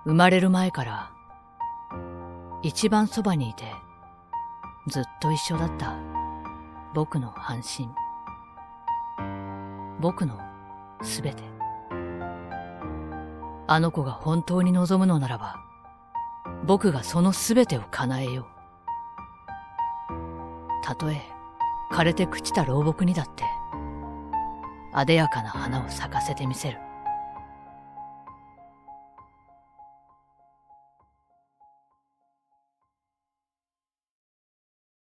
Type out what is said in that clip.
生まれる前から一番そばにいてずっと一緒だった僕の半身、僕のすべて。あの子が本当に望むのならば、僕がそのすべてを叶えよう。たとえ枯れて朽ちた老木にだって、艶やかな花を咲かせてみせる。